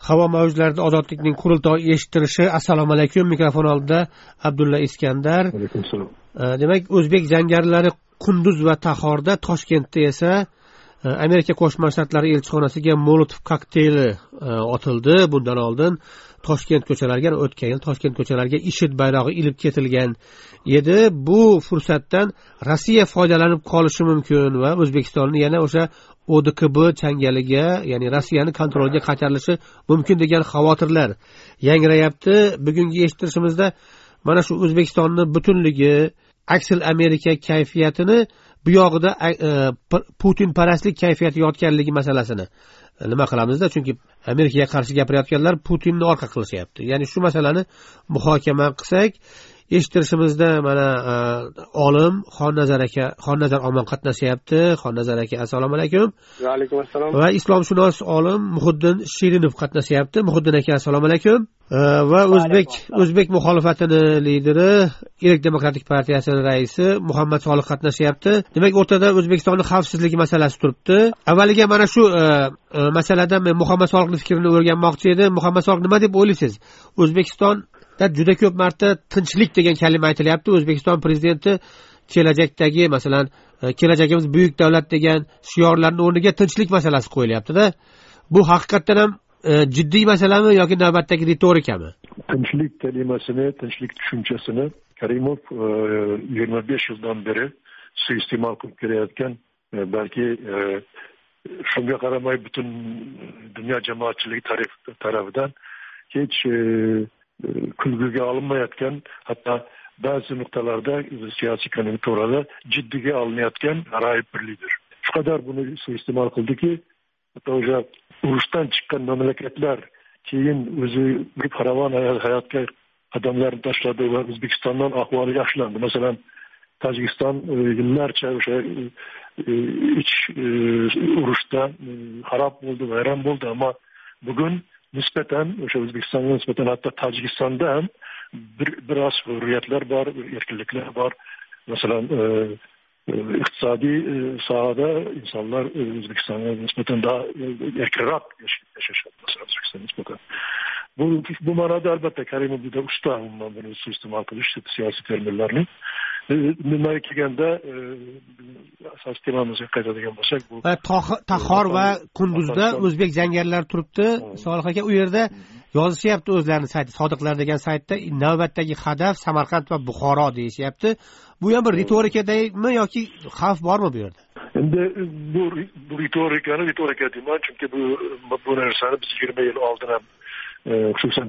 Havo mavjlarida ozodlikning qurultoyi eshittirishi. Assalomu alaykum. Mikrofon oldida Abdulla Iskandar. Alaykum assalom. Demak, o'zbek jangarilari Qunduz va Taxorda, Toshkentda esa Amerika Qo'shma Shtatlari elchixonasiga Molotov kokteyli otildi. Bundan oldin Toshkent ko'chalariga, o'tgan yil Toshkent ko'chalariga IShID bayrog'i ilib ketilgan edi. Bu fursatdan Rossiya foydalanib qolishi mumkin va O'zbekistonni yana o'sha ODKB changaliga, ya'ni Rossiyani kontroliga qaytarilishi mumkin degan xavotirlar yangrayapti. Bugungi eshittirishimizda mana shu O'zbekistonni butunligi, aksil Amerika kayfiyatini, bu yog'ida Putin parastlik kayfiyati yotganligi masalasini nima qilamizda? Chunki Amerikaga qarshi gapirayotganlar Putinni orqa qilishyapti. Ya'ni shu masalani muhokama qilsak, eshittirishimizda mana olim Xonnazar Omon qatnashyapti. Xonnazar aka, assalomu alaykum. Va alaykum assalom. Va islomshunos olim Muhiddin Shirinov qatnashyapti. Muhiddin aka, assalomu alaykum. Va o'zbek muxolifatini lideri, Irak demokratik partiyasining raisi Muhammad Solih qatnashyapti. Demak, o'rtada O'zbekistonning xavfsizligi masalasi turibdi. Avvaliga mana shu masalada men Muhammad Solihning fikrini o'rganmoqchi edim. Muhammad Solih, nima deb o'ylaysiz? O'zbekistonda juda ko'p marta tinchlik degan kalima aytilyapti. O'zbekiston prezidenti kelajakdagi, masalan, kelajagimiz buyuk davlat degan shiorlarning o'rniga tinchlik masalasi qo'yilyapti-da. Bu haqiqatdan ham jiddiy masalami yoki navbatdagi ritorikami? Tinchlik kalimasini, tinchlik tushunchasini Karimov 25 yildan beri suiiste'mol qilib kelayotgan, balki shunga qaramay butun dunyo jamoatchiligi tarafidan hech kulguga olinmayotgan, hatto ba'zi nuqtalarda siyosiy konjunkturada jiddiga olinayotgan g'aroyib bir lider. Shu qadar buni suiiste'mol qildiki, hatto o'sha urushdan chiqqan mamlakatlar keyin o'zi bir farovon hayotga qadamlarini tashladi va O'zbekistondan ahvoli yaxshilandi. Masalan, Tojikiston yillarcha o'sha ich urushda xarob bo'ldi, vayron bo'ldi, ammo bugun nisbatan o'sha O'zbekistonga nisbatan hatto Tojikistonda ham biroz hurriyatlar bor, erkinliklar bor. Masalan, iqtisodiy sohada insonlar O'zbekistonga nisbatan daha erkinroq yashashadi. Masalan, O'zbekistonga nisbatan. Bu ma'noda albatta Karimov juda usta buni suiiste'mol qilish siyosiy terminlarni. Nimaga kelganda asosiy temamizga qaytadigan bo'lsak, bu Taxor va Qunduzda o'zbek jangarilari turibdi. Solih aka, u yerda yozishyapti o'zlarining sayti, Sodiqlar degan saytda navbatdagi hedef Samarqand va Buxoro deyishyapti. Bu ham bir ritorikadami yoki xavf bormi bu yerda? Endi bu ritorika deyman, chunki bu narsani biz 20 yil oldin ham, xususan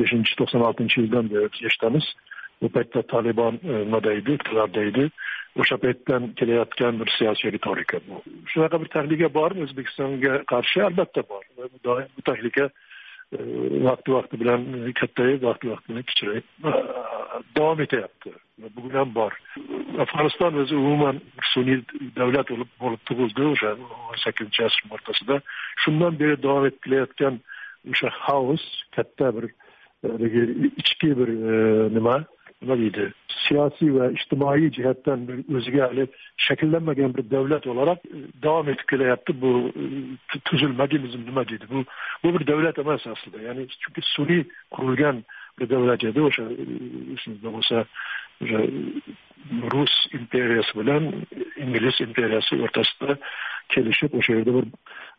95-96 yildan beri eshitamiz. Bu paytda Taliban nimadaydi, iqtidordaydi. O'sha paytdan kelayotgan bir siyosiy ritorika bu. Shunaqa bir tahlika bormi O'zbekistonga qarshi? Albatta bor. Bu tahlika vaqti bilan kattayib, vaqti bilan kichrayib davom etyapti. Bugun ham bor. Afg'oniston o'zi umuman sun'iy davlat bo'lib tug'ildi o'sha 18-asr o'rtasida. Shundan beri davom etib kelayotgan o'sha xavf katta bir ichki bir nima deydi, siyosiy va ijtimoiy jihatdan o'ziga hali shakllanmagan bir davlat olarak davom etib kelyapti. Bu tuzilmadimizm nima deydi? Bu bir davlat emas aslida. Ya'ni chunki sun'iy qurilgan bir davlat edi. O'sha shunda bo'lsa o'sha Rus imperiyasi bilan Ingliz imperiyasi o'rtasida kelishib o'sha yerda bir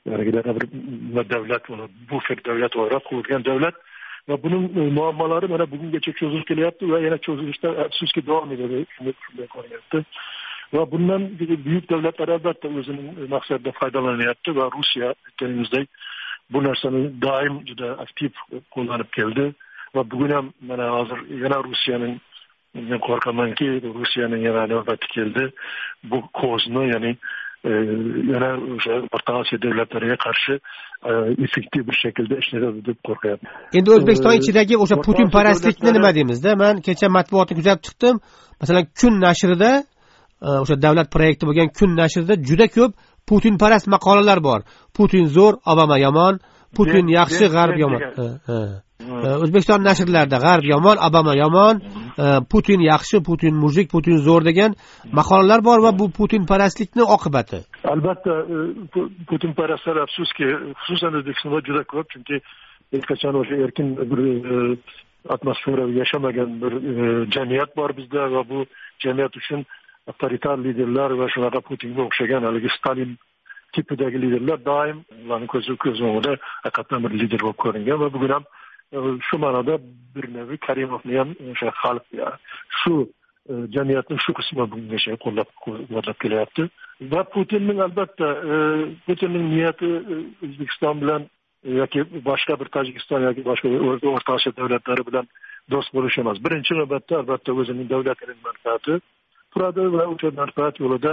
davlat, bufer davlat olarak qurilgan davlat. Va buning muammolari mana bugungacha cho'zilib kelyapti va yana cho'zilishda afsuski davom etadi. Shunday qo'yapti. Va bundan buyuk davlatlar albatta o'zining maqsadida foydalanyapti va Rossiya aytganingizdek bu narsani doim juda aktiv qo'llanib keldi va bugun ham mana hozir yana Rossiyaning, men qo'rqamanki Rossiyaning yana navbati keldi. Bu ko'zni, ya'ni yana o'sha O'rta Osiyo davlatlariga qarshi effektiv bir shaklda ishlaydi deb qo'rqyapman. Endi O'zbekiston ichidagi o'sha Putin parastlikni nima deymiz-da? Men kecha matbuotni kuzatib chiqdim. Masalan, Kun nashrida, o'sha davlat proyekti bo'lgan Kun nashrida juda ko'p Putin parast maqolalar bor. Putin zo'r, Obama yomon, Putin yaxshi, G'arb yomon. O'zbekiston nashrlarida G'arb yomon, Obama yomon, Putin yaxshi, Putin mujik, Putin zo'r degan maqolalar bor va bu Putin parastlikning oqibati. Albatta Putin parastlar afsuski xususan O'zbekistonda juda ko'p, chunki hech qachon o'sha erkin bir atmosferada yashamagan bir jamiyat bor bizda va bu jamiyat uchun avtoritar liderlar va shunaqa Putinga o'xshagan haligi Stalin tipidagi liderlar doim ularning ko'z o'ngida haqiqatdan bir lider bo'lib ko'ringan va bugun ham shu ma'noda bir nevi Karimovni ham o'sha xalq shu jamiyatning shu qismi bungacha qo'llab kelyapti va Putinning albatta Putinning niyati O'zbekiston bilan yoki boshqa bir Tojikiston yoki boshqa O'rta Osiyo davlatlari bilan do'st bo'lish emas. Birinchi navbatda albatta o'zining davlatining manfaati turadi va o'sha manfaat yo'lida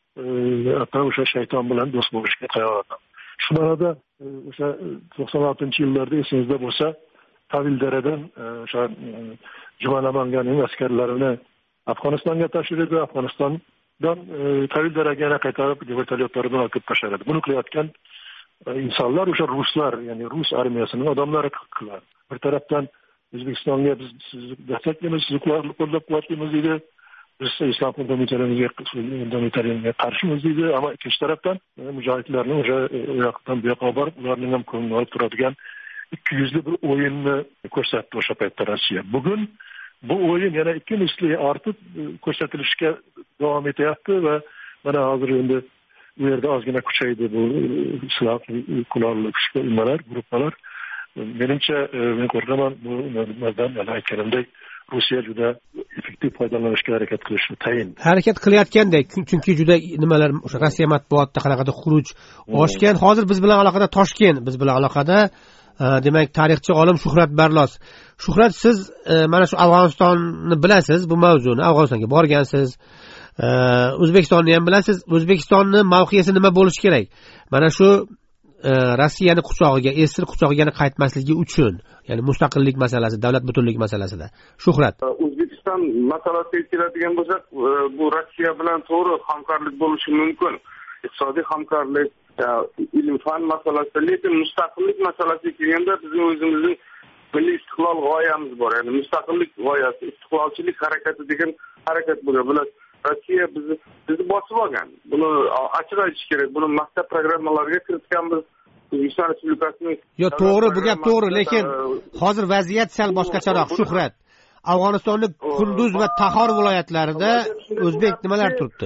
o'sha shayton bilan do'st bo'lishga tayyor. Shu ma'noda o'sha 96-yillarda esingizda bo'lsa, Tavildaradan o'sha Juman Namanganning askarlarini Afg'onistonga tashirdi, Afg'onistondan Tavildaraga yana qaytarib vertolyotlardan olib tashladi. Buni qilayotgan insonlar o'sha ruslar, ya'ni rus armiyasining odamlari qiladi. Bir tarafdan O'zbekistonga biz sizni desteklaymiz, sizni qo'llab-quvvatlaymiz deydi. Biz islom fundamentalizmga qarshimiz deydi, ammo ikkinchi tarafdan mujohidlarning o'sha yoqdan bu yoqqa borib, ularning ham ko'nglini olib turadigan 200li bir o'yinni ko'rsatdi o'sha paytda Rossiya. Bugun bu o'yin yana 2 misli ortib ko'rsatilishga davom etyapti va mana hozir endi bu yerda ozgina kuchaydi bu qurolli gruppalar. Menimcha men qo'rqaman bu nimadan aytganimdek Rossiya juda effektiv foydalanishga harakat qilishi tayin. Harakat qilayotgandek, chunki juda nimalar o'sha Rossiya matbuotida qanaqadir xuruj oshgan. Hozir biz bilan aloqada Toshkent, biz bilan aloqada demak tarixchi olim Shuhrat Barlos. Shuhrat, siz mana shu Afg'onistonni bilasiz, bu mavzuni Afg'onistonga borgansiz. O'zbekistonni ham bilasiz. O'zbekistonning mavqesi nima bo'lishi kerak? Mana shu Rossiyani quchog'iga, Esir quchog'iga qaytmasligi uchun, ya'ni mustaqillik masalasi, davlat butunligi masalasida. Shuhrat. O'zbekiston masalasiga keladigan bo'lsak, bu Rossiya bilan to'g'ri hamkorlik bo'lishi mumkin. Iqtisodiy hamkorlik, ilm-fan masalasi, lekin mustaqillik masalasiga kelganda bizning o'zimizning milliy istiqlol g'oyamiz bor. Ya'ni mustaqillik g'oyasi, istiqlolchilik harakati degan harakat bo'lgan. Bular Rossiya bizni bosib olgan. Buni ochiq aytish kerak. Buni maktab programmalariga kiritganmiz. O'zbekiston Respublikasining to'g'ri, bu gap to'g'ri, lekin hozir vaziyat sal boshqacharoq. Shuhrat, Afg'onistonning Kunduz va Tahor viloyatlarida o'zbek nimalar turibdi?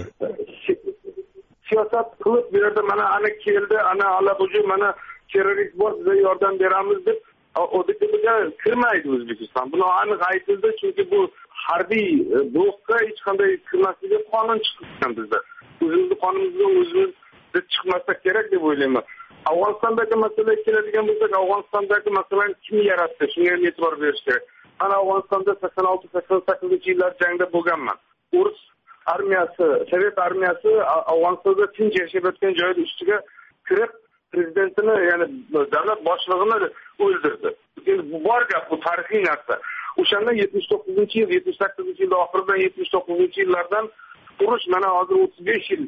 Siyosat qilib bu yerda mana keldi, alabuji mana terrorist bor, bizga yordam beramiz deb o'dikga kirmaydi O'zbekiston. Buni aniq aytildi, chunki bu harbiy blokka hech qanday kirmasligi qonun chiqqan bizda. O'zimizning qonunimizga o'zimiz chiqmasak kerak deb o'ylayman. Afg'onistondagi masalaga keladigan bo'lsak, Afg'onistondagi masalani kim yaratdi? Shunga e'tibor berish kerak. Ana Afg'onistonda 86-88-yillar jangda bo'lganman. Rus armiyasi, Sovet armiyasi Afg'onistonda tinch yashab o'tgan joyda ustiga kirib prezidentini, ya'ni davlat boshlig'ini o'ldirdi. Endi bu bor gap, bu tarixiy narsa. O'shanda 79-yil, 78-yil oxiridan 79-yillardan urush mana hozir 35 yil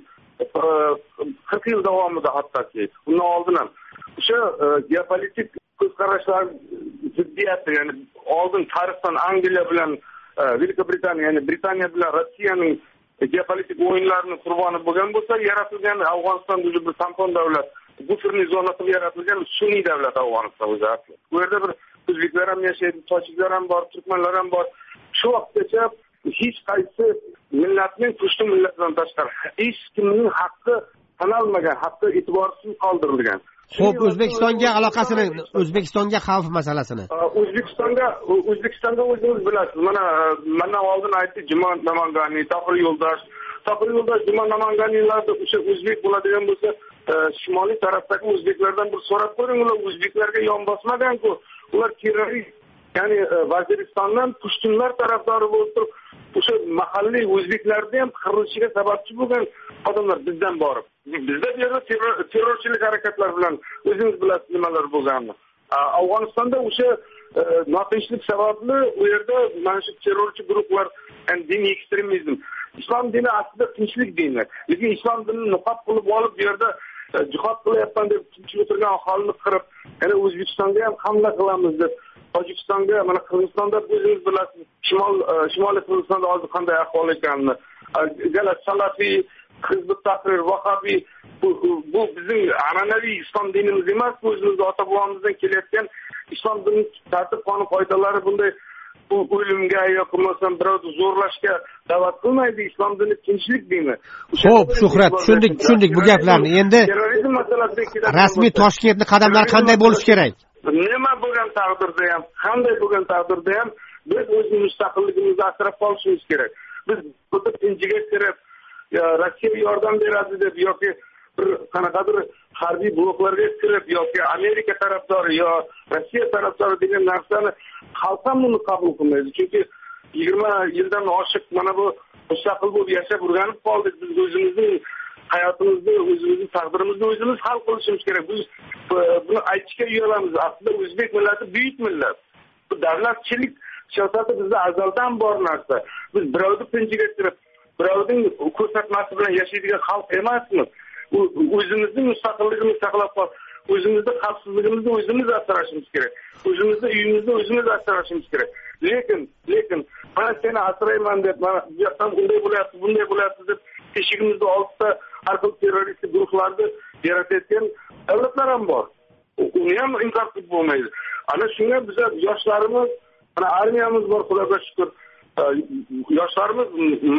40 yil davomida hattoki. Undan oldin ham o'sha geopolitik ko'zqarashlar ziddiyati, ya'ni oldin tarixdan Angliya bilan Buyuk Britaniya, ya'ni Britaniya bilan Rossiyaning geopolitik o'yinlarining qurboni bo'lgan bo'lsa, yaratilgan Afg'oniston o'zi bir tampon davlat, buferniy zona qilib yaratilgan sun'iy davlat Afg'oniston o'zi. Bu yerda bir o'zbeklar ham yashaydi, tojiklar ham bor, turkmanlar ham bor. Shu vaqtgacha hech qaysi millatning pushti millatdan tashqari hech kimning haqqi tanalmagan, haqqi e'tiborsiz qoldirilgan. Xo'p, O'zbekistonga aloqasini, O'zbekistonga xavf masalasini. O'zbekistonga o'zingiz bilasiz. Mana oldin aytdik, Juman Namangani, Tohir Yo'ldosh, Juman Namanganilarda o'sha o'zbek bo'ladigan bo'lsa, shimoliy tarafdagi o'zbeklardan bir so'rab ko'ring, ular o'zbeklarga yon bosmagan-ku. Ular terrorist, ya'ni Vaziristondan pushtunlar tarafdori bo'lib turib, o'sha mahalliy o'zbeklarni ham qirilishiga sababchi bo'lgan odamlar bizdan borib. Bizda bu yerda terrorchilik harakatlar bilan o'zingiz bilasiz nimalar bo'lganini. Afg'onistonda o'sha notinchlik sababli u yerda mana shu terrorchi guruhlar, ya'ni diniy ekstremizm. Islom dini aslida tinchlik dini. Lekin islom dinini niqob qilib olib bu yerda jihod qilyapman deb tinchlik o'tirgan aholini qirib, yana O'zbekistonga ham hamla qilamiz deb, Tojikistonga, mana Qirg'izistonda o'zingiz bilasiz, Shimoliy Qirg'izistonda hozir qanday ahvol ekanini. Salafiy Hizb ut-Tahrir, Vahobiy bu bizning an'anaviy islom dinimiz emas, bu o'zimiz ota-bobomizdan kelayotgan islom dinining tartib qonun qoidalari bunday bu o'limga yoki bo'lmasam birovni zo'rlashga da'vat qilmaydi. Islom dini tinchlik dini. Xo'p, Shuhrat, tushundik bu gaplarni. Endi terrorizm masalasiga rasmiy Toshkentning qadamlari qanday bo'lishi kerak? Nima bo'lgan taqdirda ham, qanday bo'lgan taqdirda ham biz o'zimiz mustaqilligimizni asrab qolishimiz kerak. Biz butun tinchiga kirib, Rossiya yordam beradi deb yoki bir qanaqadir harbiy bloklarga kirib yoki Amerika tarafdori yo Rossiya tarafdori degan narsani xalq ham buni qabul qilmaydi. Chunki 20 yildan oshiq mana bu mustaqil bo'lib yashab o'rganib qoldik. Biz o'zimizning hayotimizni, o'zimizning taqdirimizni o'zimiz hal qilishimiz kerak. Biz buni aytishga uyalamiz. Aslida o'zbek millati buyuk millat. Bu davlatchilik siyosati bizda azaldan bor narsa. Biz birovni pinjiga kirib, birovning ko'rsatmasi bilan yashaydigan xalq emasmiz. O'zimizning mustaqilligimizni saqlab qolib, o'zimizning xavfsizligimizni o'zimiz asrashimiz kerak. O'zimizning uyimizni o'zimiz asrashimiz kerak. Lekin mana seni asrayman deb, mana bu yoqdan bunday bo'lyapti deb eshigimizda oltita har xil terroristik guruhlarni yaratayotgan davlatlar ham bor. Uni ham inkor qilib bo'lmaydi. Ana shunga biz yoshlarimiz, mana armiyamiz bor, Xudoga shukr. Yoshlarimiz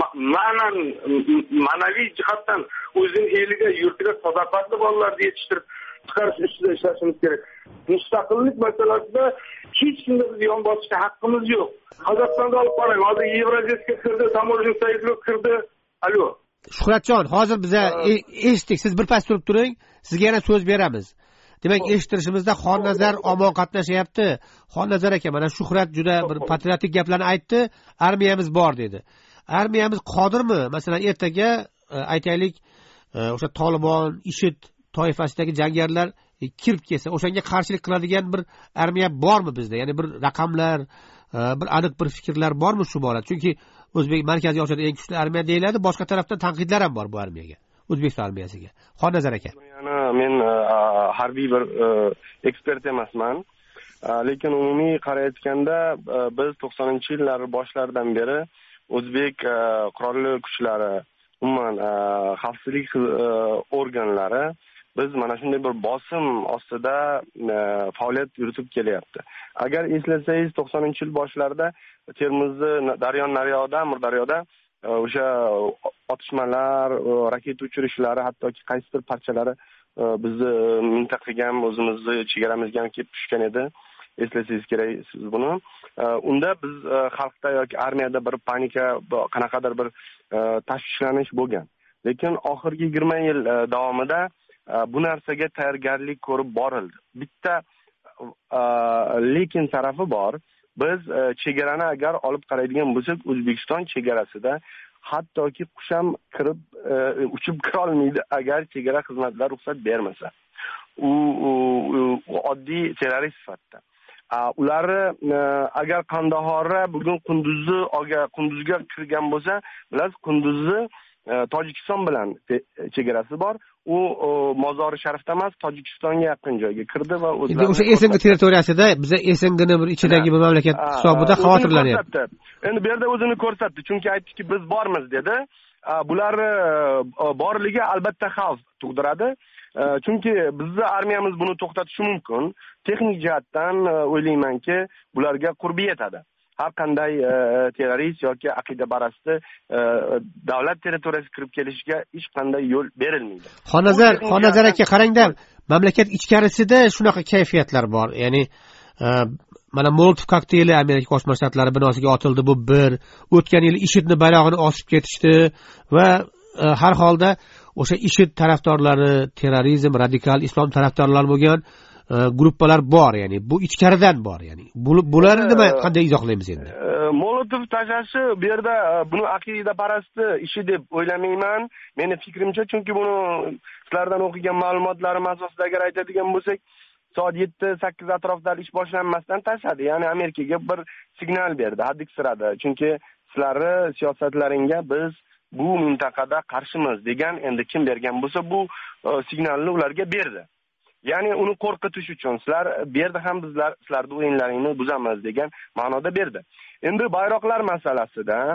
ma'naviy jihatdan o'zining eliga, yurtiga sadoqatli bolalarni yetishtirib chiqarish ustida ishlashimiz kerak. Mustaqillik masalasida hech kimga biz yon bosishga haqqimiz yo'q. Qozog'istonga olib qarang, hozir Yevroziyga kirdi, Tamoljin Saidov kirdi. Alo. Shuhratjon, hozir biza eshitdik, siz birpas turib turing, sizga yana so'z beramiz. Demak, eshittirishimizda Xonnazar omon qatnashyapti. Xonnazar aka, mana Shuhrat juda bir patriotik gaplarni aytdi, armiyamiz bor dedi. Armiyamiz qodirmi? Masalan, ertaga aytaylik, o'sha Tolibon, IShID toifasidagi jangarilar kirib kelsa, o'shanga qarshilik qiladigan bir armiya bormi bizda? Ya'ni bir raqamlar, bir aniq bir fikrlar bormi shu borada? Chunki O'zbek Markaziy Osiyoda eng kuchli armiya deyiladi, boshqa tarafdan tanqidlar ham bor bu armiyaga. O'zbekiston armiyasiga. Xonnazar aka. Men harbiy bir ekspert emasman, lekin umumiy qarayotganda biz 90-yillar boshlaridan beri o'zbek qurolli kuchlari, umuman xavfsizlik organlari biz mana shunday bir bosim ostida faoliyat yuritib kelyapti. Agar eslasangiz 90-yil boshlarida Termizda Amudaryoda o'sha otishmalar, raketa uchirishlar, hattoki qaysidir parchalari bizni mintaqaga ham, o'zimizni chegaramizga ham kelib tushgan edi. Eslasangiz kerak siz buni. Unda biz xalqda yoki armiyada bir panika, qanaqadir bir tashvishlanish bo'lgan. Lekin oxirgi 20 yil davomida bu narsaga tayyorgarlik ko'rib borildi. Bitta lekin tarafi bor. Biz chegarani agar olib qaraydigan bo'lsak, O'zbekiston chegarasida hattoki qush ham kirib uchib kira olmaydi agar chegara xizmatlar ruxsat bermasa. U oddiy terrorist sifatida. Ularni agar Qandahorda bugun Qunduzga kirgan bo'lsa, bilasiz, Qunduzni Tojikiston bilan chegarasi bor. U Mozori Sharifda emas, Tojikistonga yaqin joyga kirdi va o'zlari o'sha Esengi territoriyasida biz Esengini bir ichidagi bir mamlakat hisobida xavotirlanyapti. Endi bu yerda o'zini ko'rsatdi, chunki aytdiki biz bormiz dedi. Bularni borligi albatta xavf tug'diradi. Chunki bizni armiyamiz buni to'xtatishi mumkin. Texnik jihatdan o'ylaymanki, bularga qurbi yetadi. Har qanday terrorist yoki aqidaparasti davlat territoriyasiga kirib kelishiga hech qanday yo'l berilmaydi. Xonnazar aka, qarangda, mamlakat ichkarisida shunaqa kayfiyatlar bor. Ya'ni mana Molotov kokteyli Amerika Qo'shma Shtatlari binosiga otildi, bu bir. O'tgan yili IShIDni bayrog'ini osib ketishdi va har holda o'sha IShID tarafdorlari, terrorizm, radikal islom tarafdorlari bo'lgan gruppalar bor, ya'ni bu ichkaridan bor, ya'ni bularni nima qanday izohlaymiz endi? Molotov tashlashi bu yerda buni aqidaparasti ishi deb o'ylamayman. Meni fikrimcha, chunki buni sizlardan o'qigan ma'lumotlarim asosida agar aytadigan bo'lsak, soat 7-8 atrofida ish boshlanmasdan tashladi. Ya'ni Amerikaga bir signal berdi, hadiksiradi. Chunki sizlarni siyosatlaringga biz bu mintaqada qarshimiz degan, endi kim bergan bo'lsa bu signalni ularga berdi. Ya'ni uni qo'rqitish uchun sizlar bu yerda ham bizlar sizlarning o'yinlaringni buzamiz degan ma'noda berdi. Endi bayroqlar masalasida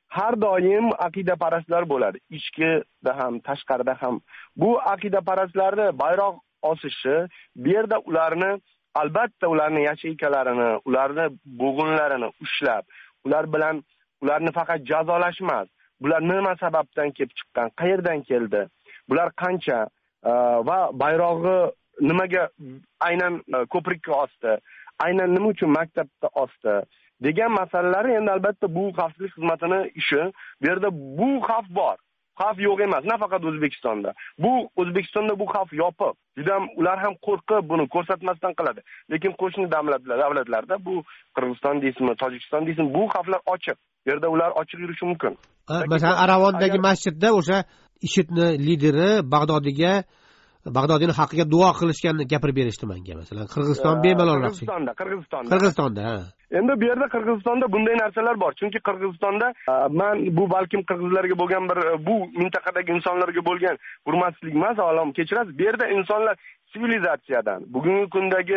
har doim aqidaparastlar bo'ladi. Ichkida ham, tashqarida ham. Bu aqidaparastlarni bayroq osishi, bu yerda ularni albatta ularni yacheykalarini, ularni bo'g'inlarini ushlab, ular bilan ularni faqat jazolash emas, bular nima sababdan kelib chiqqan, qayerdan keldi, bular qancha va bayrog'i nimaga aynan ko'prikka osdi, aynan nima uchun maktabda osdi degan masalalar endi albatta bu xavfsizlik xizmatini ishi. Bu yerda bu xavf bor. Xavf yo'q emas, nafaqat O'zbekistonda. Bu O'zbekistonda bu xavf yopiq. Juda ham ular ham qo'rqib buni ko'rsatmasdan qiladi. Lekin qo'shni davlatlarda bu Qirg'iziston deysizmi, Tojikiston deysizmi, bu xavflar ochiq. Bu yerda ular ochiq yurishi mumkin. Masalan, Aravondagi masjidda o'sha IShIDni lideri Bag'dodiyning haqqiga duo qilishganini gapirib berishdi menga. Masalan, Qirg'iziston bemalol Qirg'izistonda. Endi bu yerda Qirg'izistonda bunday narsalar bor. Chunki Qirg'izistonda men bu balkim qirg'izlarga bo'lgan bir bu mintaqadagi insonlarga bo'lgan hurmatsizlik emas, olam kechirasiz. Bu yerda insonlar sivilizatsiyadan, bugungi kundagi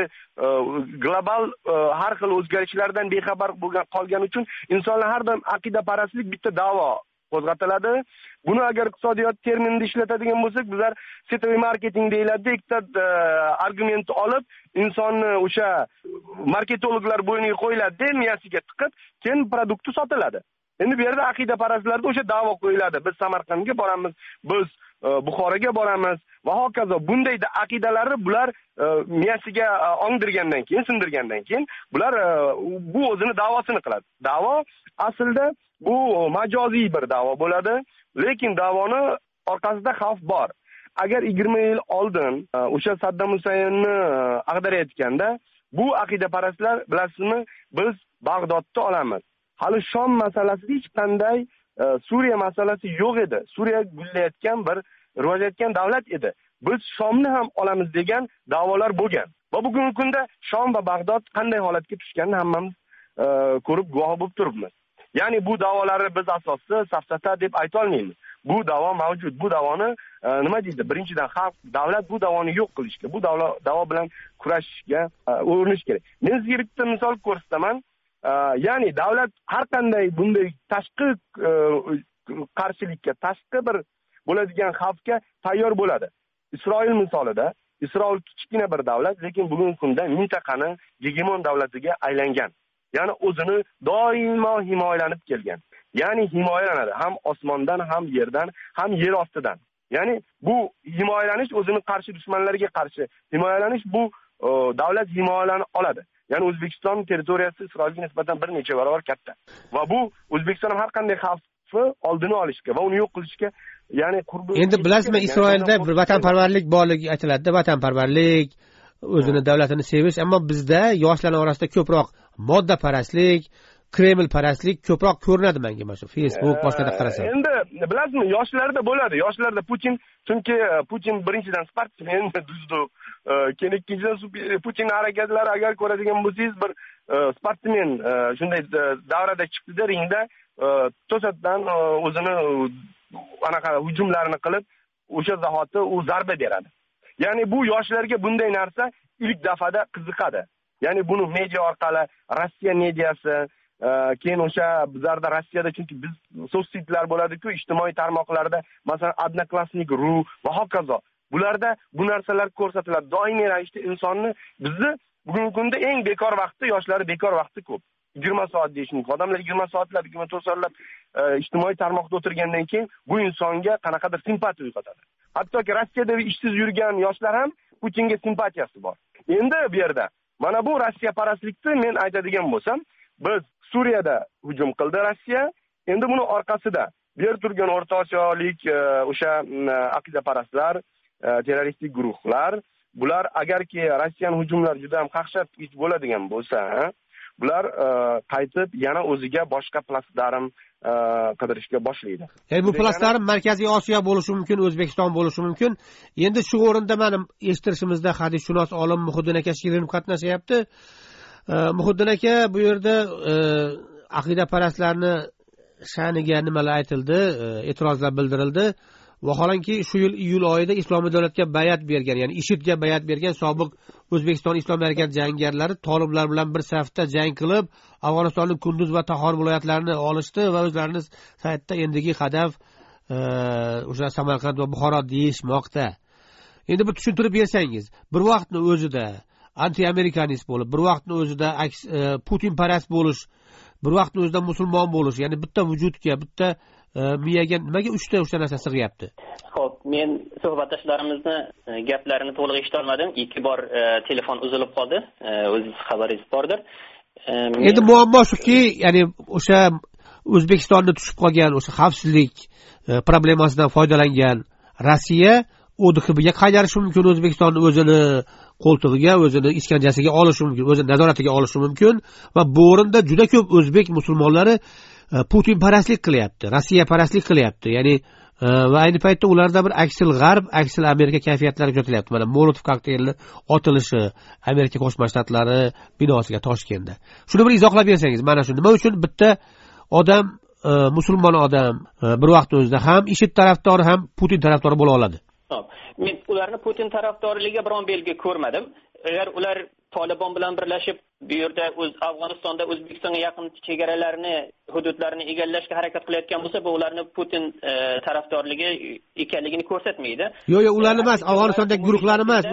global har xil o'zgarishlardan bexabar bo'lgan qolgani uchun insonlar har doim aqidaparastlik bitta da'vo qo'zg'atiladi. Buni agar iqtisodiyot terminida ishlatadigan bo'lsak, bizlar setoviy marketing deyiladi, ikkita argument olib, insonni o'sha marketologlar bo'yniga qo'yiladi, miyasiga tiqib, keyin produkti sotiladi. Endi bu yerda aqidaparastlarda o'sha da'vo qo'yiladi. Biz Samarqandga boramiz, biz Buxoroga boramiz va hokazo. Bunday aqidalarni bular miyasiga ongdirgandan keyin, sindirgandan keyin bular bu o'zini da'vosini qiladi. Da'vo aslida bu majoziy bir da'vo bo'ladi, lekin da'voni orqasida xavf bor. Agar 20 yil oldin o'sha Saddam Husaynni ag'darayotganda bu aqidaparastlar, bilasizmi, biz Bag'dodni olamiz. Hali Shom masalasida hech qanday Suriya masalasi yo'q edi. Suriya gullayotgan bir rivojlanayotgan davlat edi. Biz Shomni ham olamiz degan da'volar bo'lgan. Va bugungi kunda Shom va Bag'dod qanday holatga tushganini hammamiz ko'rib guvoh bo'lib turibmiz. Ya'ni bu da'volarni biz asossiz, safsata deb ayta olmaymiz. Bu da'vo mavjud. Bu da'voni nima deydi? Birinchidan xalq, davlat bu da'voni yo'q qilishga, bu da'vo bilan kurashishga urinish kerak. Men sizga bitta misol ko'rsataman. Ya'ni davlat har qanday bunday tashqi qarshilikka, tashqi bir bo'ladigan xavfga tayyor bo'ladi. Isroil misolida, Isroil kichkina bir davlat, lekin bugungi kunda mintaqani gegemon davlatiga aylangan. Ya'ni o'zini doimo himoyalanib kelgan. Ya'ni himoyalanadi ham osmondan, ham yerdan, ham yer ostidan. Ya'ni bu himoyalanish o'zini qarshi dushmanlarga qarshi himoyalanish, bu davlat himoyalanib oladi. Ya'ni O'zbekiston territoriyasi Isroilga nisbatan bir necha barobar katta. Va bu O'zbekiston har qanday xavfni oldini olishga va uni yo'q qilishga, ya'ni endi bilasizmi, Isroilda bir vatanparvarlik borligi aytiladi, vatanparvarlik, o'zini davlatini sevish, ammo bizda yoshlar orasida ko'proq moddaparastlik, Kremlparastlik ko'proq ko'rinadi menga mana shu Facebook boshqada qarasam. Endi bilasizmi, yoshlarda bo'ladi. Yoshlarda Putin, chunki Putin birinchidan sportmen, duzdu. Keyin ikkinchidan Putin harakatlari agar ko'radigan bo'lsangiz, bir sportmen shunday davrada chiqdi ringda, to'satdan o'zini anaqa hujumlarini qilib, o'sha zahoti u zarba beradi. Ya'ni bu yoshlarga bunday narsa ilk dafada qiziqadi. Ya'ni buni media orqali, Rossiya mediasi, keyin o'sha bizlarda Rossiyada, chunki biz so'zsitlar bo'ladi-ku, ijtimoiy tarmoqlarda, masalan, Odnoklassnik.ru va hokazo. Bularda bu narsalar ko'rsatiladi. Doimiy ravishda insonni, bizni bugungi kunda eng bekor vaqti, yoshlar bekor vaqti ko'p. 20 soat deyish mumkin. Odamlar 20 soatlab, 24 soatlab ijtimoiy tarmoqda o'tirgandan keyin bu insonga qanaqadir simpatiya uyg'otadi. Hattoki Rossiyada ishsiz yurgan yoshlar ham Putinga simpatiyasi bor. Endi bu yerda mana bu Rossiya parastlikni men aytadigan bo'lsam, biz Suriyada hujum qildi Rossiya. Endi buni orqasida bu yer turgan O'rta Osiyolik o'sha aqidaparastlar, terroristik guruhlar, bular agarki Rossiyaning hujumlari juda ham qaqshab bo'ladigan bo'lsa, bular qaytib yana o'ziga boshqa platform qidirishga boshlaydi. Bu platform Markaziy Osiyo bo'lishi mumkin, O'zbekiston bo'lishi mumkin. Endi shu o'rinda mana eshittirishimizda hadisshunos olim Muhiddin aka shirinib qatnashyapti. Muhiddin aka, bu yerda aqidaparastlarni sha'niga nimalar aytildi, e'tirozlar bildirildi. vaholanki shu yil iyul oyida Islomiy davlatga bay'at bergan, ya'ni IShIDga bay'at bergan sobiq O'zbekiston Islom harakati jangarilari toliblar bilan bir safda jang qilib, Afg'onistonning Kunduz va Taxor viloyatlarini olishdi va o'zlarini saytda endigi hadaf o'sha Samarqand va Buxoro deyishmoqda. Endi bir tushuntirib bersangiz, bir vaqtni o'zida anti-amerikanist bo'lib, bir vaqtni o'zida Putin parast bo'lish, bir vaqtni o'zida musulmon bo'lish, ya'ni bitta vujudga, bitta miyaga nimaga uchta o'sha narsa sig'yapti? Xo'p, men suhbatdoshlarimizni gaplarini to'liq eshita olmadim. 2 bor telefon uzilib qoldi. O'z xabaringiz bordir. Endi muammo shuki, ya'ni o'sha O'zbekistonda tushib qolgan o'sha xavfsizlik problemasidan foydalangan Rossiya ODKBga qaydarishi mumkin, O'zbekistonni o'zini qo'ltig'iga, o'zini iskanjasiga olishi mumkin, o'zini nazoratiga olishi mumkin va bu o'rinda juda ko'p o'zbek musulmonlari Putin parastlik qilyapti, Rossiya parastlik qilyapti. Ya'ni va ayni paytda ularda bir aksil g'arb, aksil Amerika kayfiyatlari kuzatilyapti. Mana Molotov kokteylni otilishi Amerika Qo'shma Shtatlari binosiga Toshkentda. Shuni bir izohlab bersangiz, mana shu nima uchun bitta odam, musulmon odam bir vaqt o'zida ham IShID tarafdori ham Putin tarafdori bo'la oladi? Men ularni Putin tarafdorligiga biron belgi ko'rmadim. Agar ular Tolibon bilan birlashib bu yerda Afg'onistonda O'zbekistonga yaqin chegaralarini, hududlarini egallashga harakat qilayotgan bo'lsa, bu ularni Putin tarafdorligi ekanligini ko'rsatmaydi. Yo'q, ularni emas, Afg'onistondagi guruhlar emas,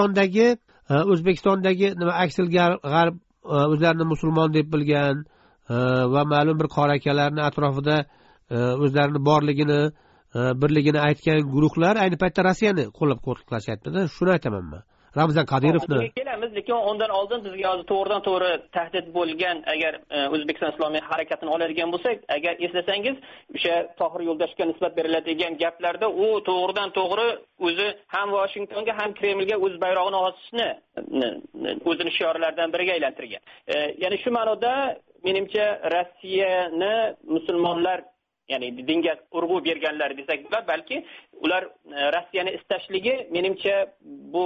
O'zbekistondagi nima aksil g'arb o'zlarini musulmon deb bilgan va ma'lum bir qora akalarning atrofida o'zlarini borligini, birligini aytgan guruhlar ayni paytda Rossiyani qo'llab-quvvatlashyapti-da. Shuni aytaman men. Ramzan Qodirovni kelamiz, lekin undan oldin bizga hozir to'g'ridan-to'g'ri tahdid bo'lgan, agar O'zbekiston Islomiy harakatini oladigan bo'lsak, agar eslasangiz, o'sha Tohir Yo'ldoshga nisbat beriladigan gaplarda u to'g'ridan-to'g'ri o'zi ham Washingtonga ham Kremlga o'z bayrog'ini osishni o'zining shiorlaridan biriga aylantirgan. Ya'ni shu ma'noda menimcha Rossiyani musulmonlar, ya'ni dinga urg'u berganlar desak, balki ular Rossiyani istashligi menimcha bu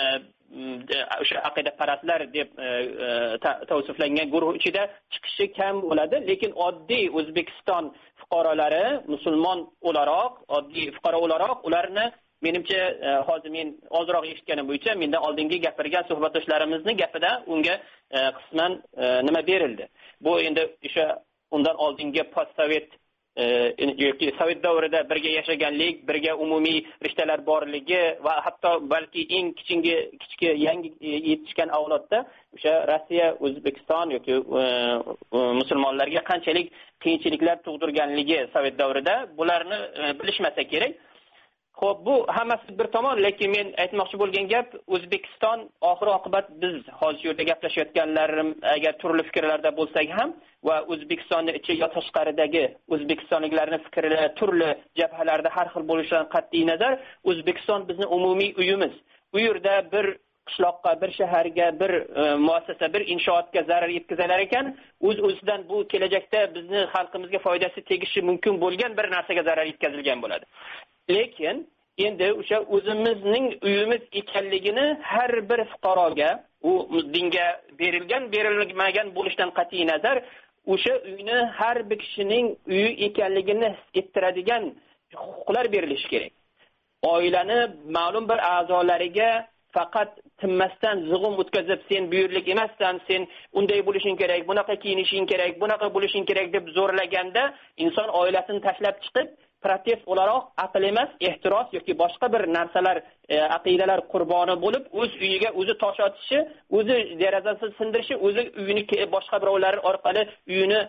o'sha aqidaparastlar deb tavsiflangan guruh ichida chiqishi kam bo'ladi, lekin oddiy O'zbekiston fuqarolari, musulmon o'laroq, oddiy fuqaro o'laroq ularni menimcha hozir men ozroq eshitganim bo'yicha mendan oldingi gapirgan suhbatdoshlarimizning gapida unga qisman nima berildi. Bu endi o'sha undan oldingi postsovet yoki sovet davrida birga yashaganlik, birga umumiy rishtalar borligi va hatto balki eng kichik yangi yetishgan avlodda o'sha Rossiya, O'zbekiston yoki musulmonlarga qanchalik qiyinchiliklar tug'dirganligi sovet davrida bularni bilishmasa kerak. Xo'p, bu hammasi bir tomon, lekin men aytmoqchi bo'lgan gap, O'zbekiston oxir oqibat biz hozir yerda gaplashayotganlarim agar turli fikrlarda bo'lsak ham va O'zbekistonning ichi yo tashqaridagi o'zbekistonliklarning fikrlari turli jabhalarda har xil bo'lishidan qat'iy nazar, O'zbekiston bizning umumiy uyimiz. Bu yerda bir qishloqqa, bir shaharga, bir muassasa, bir inshootga zarar yetkazalar ekan, o'z-o'zidan bu kelajakda bizning xalqimizga foydasi tegishi mumkin bo'lgan bir narsaga zarar yetkazilgan bo'ladi. Lekin endi o'sha o'zimizning uyimiz ekanligini har bir fuqaroga, u dinga berilmagan bo'lishidan qat'iy nazar, o'sha uyni har bir kishining uyi ekanligini his ettiradigan huquqlar berilishi kerak. Oilani ma'lum bir a'zolariga faqat tinmasdan zig'um o'tkazib, sen bu yerlik emassan, sen unday bo'lishing kerak, bunaqa kiyinishing kerak, bunaqa bo'lishing kerak deb zo'rlaganda inson oilasini tashlab chiqib, protest o'laroq aql emas, ehtiros yoki boshqa bir narsalar, aqidalar qurboni bo'lib, o'z uyiga o'zi tosh otishi, o'zi derazasini sindirishi, o'zi uyini boshqa birovlar orqali uyini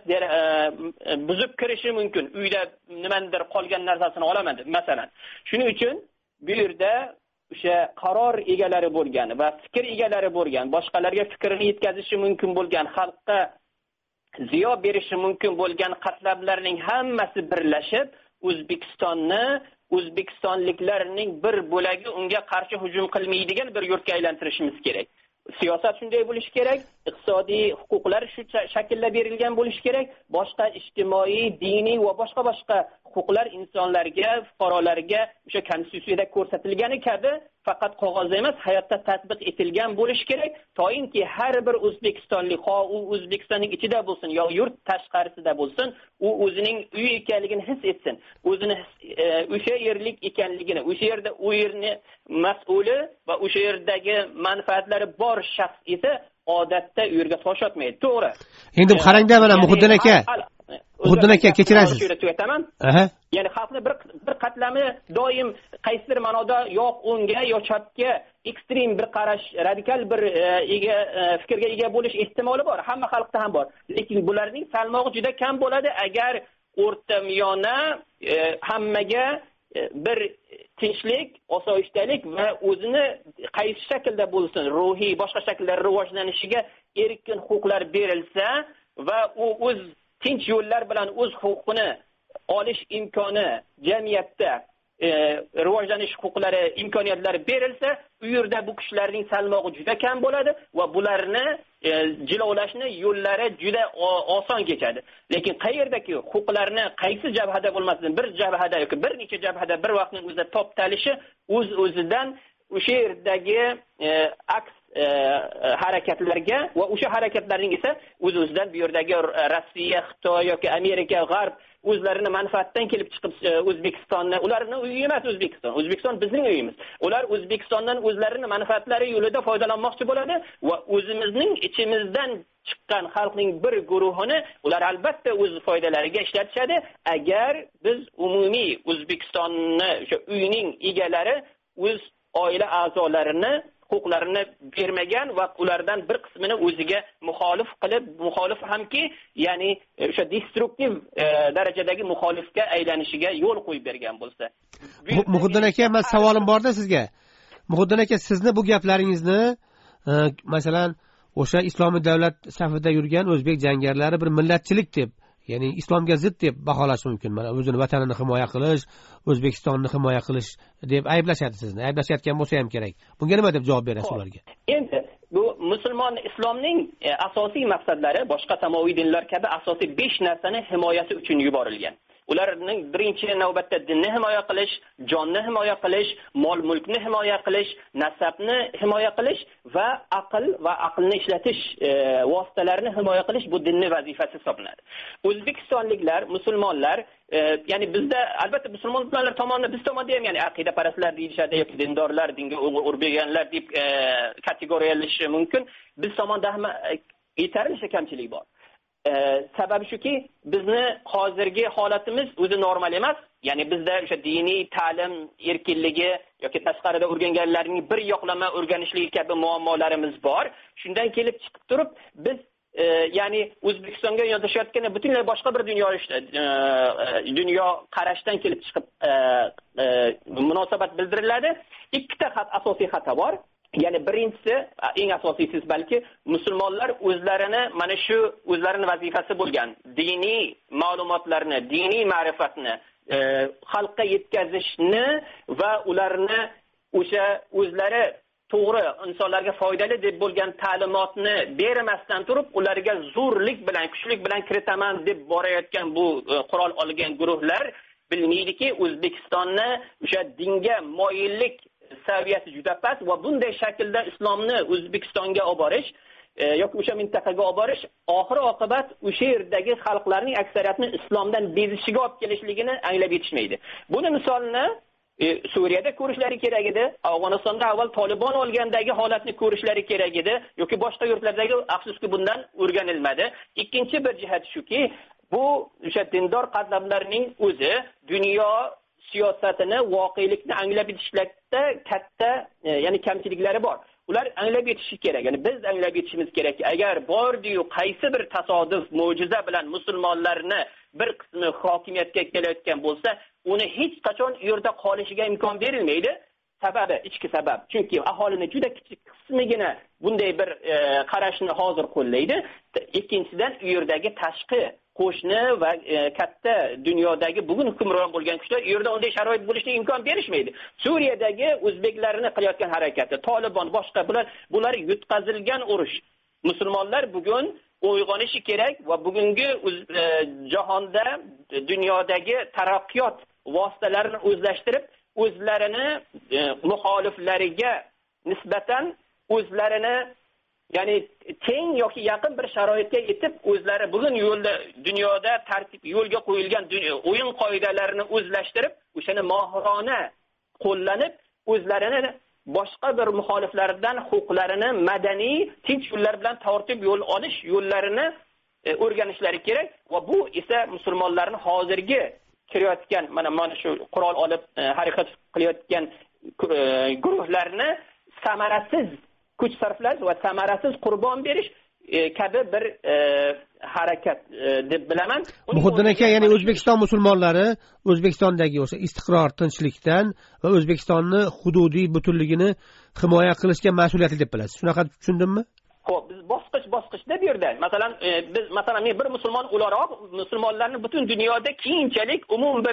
buzib kirishi mumkin. Uyda nimadir qolgan narsasini olaman deb, masalan. Shuning uchun bu yerda o'sha qaror egalari bo'lgan va fikr egalari bo'lgan, boshqalarga fikrini yetkazishi mumkin bo'lgan, xalqqa ziyo berishi mumkin bo'lgan qatlablarning hammasi birlashib O'zbekistonni, o'zbekistonliklarning bir bo'lagi unga qarshi hujum qilmaydigan bir yurtga aylantirishimiz kerak. Siyosat shunday bo'lishi kerak, iqtisodiy huquqlar shu shaklda berilgan bo'lishi kerak. Boshqa ijtimoiy, diniy va boshqa huquqlar insonlarga, fuqarolarga o'sha konstitutsiyada ko'rsatilgani kabi faqat qog'ozda emas, hayotda tatbiq etilgan bo'lishi kerak. To'yinki har bir o'zbekistonlik, u O'zbekistonning ichida bo'lsin, yo yurt tashqarisida bo'lsin, u o'zining uyi ekanligini his etsin. O'zini o'sha yerlik ekanligini, o'sha yerda u yerni mas'uli va o'sha yerdagi manfaatlari bor shaxs esa odatda u yerga tosh otmaydi. To'g'ri. Endi qarangda mana Muhiddin aka. Muhiddin aka kechirasiz. Ya'ni xalqni bir qatlami doim qaysidir ma'noda yo'q o'ngga yo chapga ekstrem bir qarash, radikal bir fikrga ega bo'lish ehtimoli bor. Hamma xalqda ham bor. Lekin bularning salmog'i juda kam bo'ladi agar o'rtamiyona hammaga bir tinchlik, osoyishtalik va o'zini qaysi shaklda bo'lsin, ruhiy, boshqa shaklda rivojlanishiga erkin huquqlar berilsa va u o'z tinch yo'llar bilan o'z huquqini olish imkoni jamiyatda rivojlanish huquqlari, imkoniyatlari berilsa, u yerda bu kishilarning salmog'i juda kam bo'ladi va bularni jilovlashni yo'llari juda oson kechadi. Lekin qayerdaki huquqlarni qaysi jabhada bo'lmasin, bir jabhada yoki bir necha jabhada bir vaqtning o'zida toptalishi o'z-o'zidan o'sha yerdagi aks harakatlarga va o'sha harakatlarning esa o'z-o'zidan bu yerdagi Rossiya, Xitoy yoki Amerika, G'arb o'zlarini manfaatdan kelib chiqib O'zbekistonni, ularning uyi emas O'zbekiston. O'zbekiston bizning uyimiz. Ular O'zbekistondan o'zlarini manfaatlari yo'lida foydalanmoqchi bo'ladi va o'zimizning ichimizdan chiqqan xalqning bir guruhini ular albatta o'z foydalariga ishlatishadi. Agar biz umumiy O'zbekistonni o'sha uyning egalari o'z oila a'zolarini huquqlarini bermagan va ulardan bir qismini o'ziga muxolif qilib, muxolif hamki, ya'ni o'sha destruktiv darajadagi muxolifga aylanishiga yo'l qo'yib bergan bo'lsa. Muhiddin aka, men savolim borda sizga. Muhiddin aka, sizni bu gaplaringizni masalan o'sha islomiy davlat safida yurgan o'zbek jangarilari bir millatchilik deb, ya'ni islomga zid deb baholash mumkin. Mana o'zini vatanini himoya qilish, O'zbekistonni himoya qilish deb ayblashadi sizni. Ayblashayotgan bo'lsa ham kerak. Bunga nima deb javob berasiz ularga? Endi bu musulmon islomning asosiy maqsadlari boshqa samoviy dinlar kabi asosiy 5 narsani himoyasi uchun yuborilgan. Ularning birinchi navbatda dinni himoya qilish, jonni himoya qilish, mol-mulkni himoya qilish, nasabni himoya qilish va aql va aqlni ishlatish vositalarini himoya qilish bu dinning vazifasi hisoblanadi. O'zbekistonliklar, musulmonlar, ya'ni bizda albatta musulmonlar tomonidan, biz tomonda ham ya'ni aqida parastlar deyishadi yoki dindorlar, dinga urbeganlar deb kategoriyalash mumkin. Biz tomonda ham yetarlicha kamchilik bor. Sababi shuki, bizni hozirgi holatimiz o'zi normal emas. Ya'ni bizda o'sha diniy ta'lim erkinligi yoki tashqarida o'rganganlarning bir yoqlama o'rganishligi kabi muammolarimiz bor. Shundan kelib chiqib turib, biz ya'ni O'zbekistonga yondashayotganda butunlay boshqa bir dunyo qarashdan kelib chiqib munosabat bildiriladi. Ikkita asosiy xato bor. Ya'ni birinchisi, eng asosiysi balki musulmonlar o'zlarini mana shu o'zlarini vazifasi bo'lgan diniy ma'lumotlarni, diniy ma'rifatni xalqqa yetkazishni va ularni o'sha o'zlari to'g'ri insonlarga foydali deb bo'lgan ta'limotni bermasdan turib, ularga zo'rlik bilan, kuchlik bilan kiritaman deb borayotgan bu qurol olgan guruhlar bilmaydiki, O'zbekistonni o'sha dinga moyillik saviyasi juda past va bunday shaklda islomni O'zbekistonga olib borish yoki o'sha mintaqaga olib borish oxir oqibat o'sha yerdagi xalqlarning aksariyatini islomdan bezishiga olib kelishligini anglab yetishmaydi. Buni misolni Suriyada ko'rishlari kerak edi, Afg'onistonda avval Tolibon olgandagi holatni ko'rishlari kerak edi yoki boshqa yurtlardagi, afsuski bundan o'rganilmadi. Ikkinchi bir jihat shuki, bu o'sha dindor qadamlarning o'zi dunyo siyosatini, voqelikni anglab yetishlikda katta, ya'ni kamchiliklari bor. Ular anglab yetishi kerak. Ya'ni biz anglab yetishimiz kerak. Agar bordi-yu qaysi bir tasodif, mo'jiza bilan musulmonlarni bir qismi hokimiyatga kelayotgan bo'lsa, uni hech qachon u yerda qolishiga imkon berilmaydi. Sababi, ichki sabab. Chunki aholini juda kichik qismigina bunday bir qarashni hozir qo'llaydi. Ikkinchidan, u yerdagi tashqi qo'shni va katta dunyodagi bugun hukmron bo'lgan kuchlar u yerda unday sharoit bo'lishiga imkon berishmaydi. Suriyadagi o'zbeklarni qilayotgan harakati, Tolibon, boshqa bular yutqazilgan urush. musulmonlar bugun uyg'onishi kerak va bugungi jahonda dunyodagi taraqqiyot vositalarini o'zlashtirib, o'zlarini muxoliflariga nisbatan o'zlarini ya'ni teng yoki yaqin bir sharoitga yetib, o'zlari bugun dunyoda yo'lga qo'yilgan o'yin qoidalarini o'zlashtirib, o'shani mohirona qo'llanib, o'zlarini boshqa bir muxoliflardan huquqlarini madaniy tinch yo'llar bilan tortib yo'l olish yo'llarini o'rganishlari kerak va bu esa musulmonlarni hozirgi kirayotgan mana shu qurol olib harakat qilayotgan guruhlarni samarasiz kuch sarflash va samarasiz qurbon berish kabi bir harakat deb bilaman. Muhiddin aka, ya'ni O'zbekiston musulmonlari O'zbekistondagi o'sha istiqror, tinchlikdan va O'zbekistonni hududiy butunligini himoya qilishga mas'uliyatli deb bilasiz. Shunaqa tushundimmi? Xo'p, biz bosqich-bosqichda bu yerda, masalan men bir musulmon o'laroq musulmonlarni butun dunyoda keyinchalik umum bir